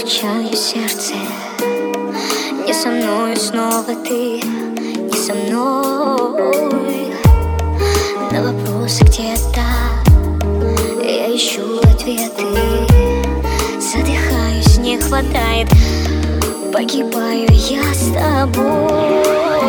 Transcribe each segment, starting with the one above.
качаю сердце. Не со мной снова ты, не со мной. На вопросы где-то я ищу ответы. Задыхаюсь, не хватает, погибаю я с тобой.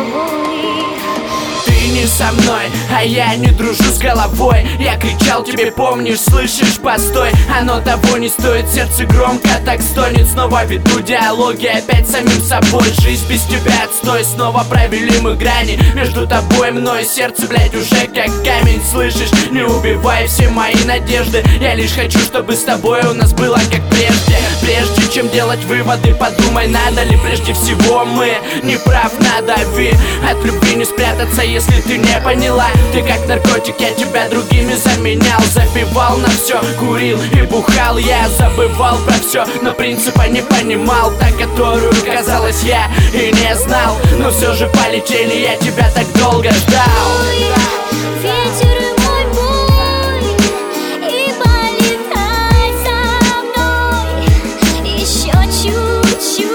Ты не со мной, а я не дружу с головой. Я кричал тебе, помнишь, слышишь, постой. Оно того не стоит, сердце громко так стонет. Снова веду диалоги, опять самим собой. Жизнь без тебя отстой, снова провели мы грани между тобой и мной. Сердце, блять, уже как камень, слышишь? Не убивай все мои надежды. Я лишь хочу, чтобы с тобой у нас было как прежде. Прежде чем делать выводы, подумай, надо ли прежде всего мы. Не прав, надави. От любви не спрятаться, если ты не поняла. Ты как наркотик, я тебя другими заменял. Запивал на все, курил и бухал. Я забывал про все, но принципа не понимал. Та, которую, казалось, я и не знал. Но все же полетели, я тебя так долго ждал. Ветер и мой бой, и полетай со мной еще чуть-чуть.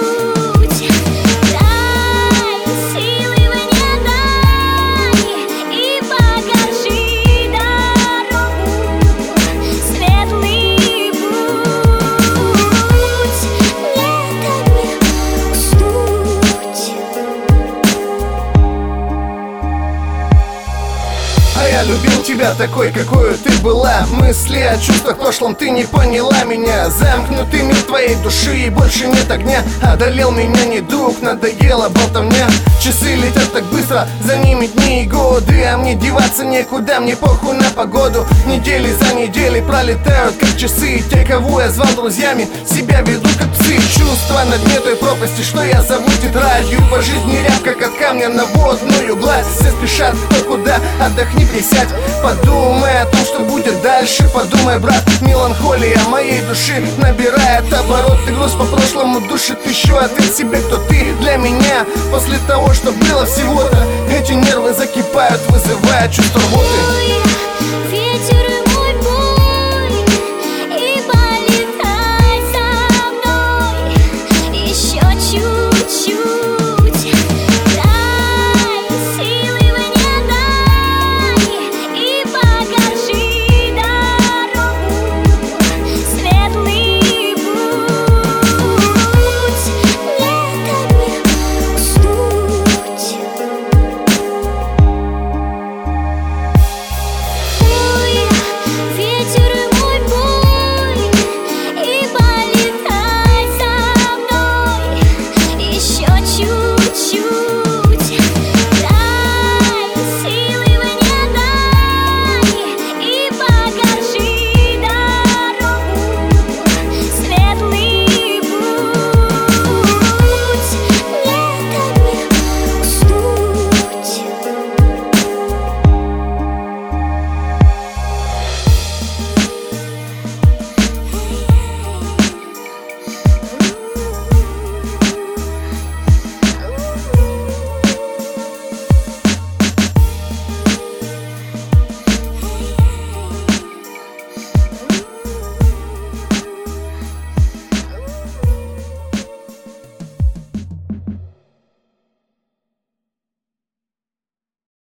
Дай силы мне, дай, и покажи дорогу, светлый путь. Мне так не уснуть. А я любил тебя такой, какую ты была. Мысли о чувствах в прошлом, ты не поняла меня. Замкнутый мир твоей души, и больше нет огня. Одолел меня недуг, надоела болтовня. Часы летят так быстро, за ними дни и годы. А мне деваться некуда, мне похуй на погоду. Недели за неделей пролетают как часы. Те, кого я звал друзьями, себя ведут как псы. Чувства на дне той пропасти, что я зову тетрадью. По жизни ряб, как от камня на водную гладь. Все спешат кто куда, отдохни, присядь. Подумай о том, что будет дальше. Подумай, брат, меланхолия моей души набирает обороты. Грусть по прошлому душит еще. Ответь себе, кто ты для меня. После того, что было всего-то, эти нервы закипают, вызывая чувство рвоты.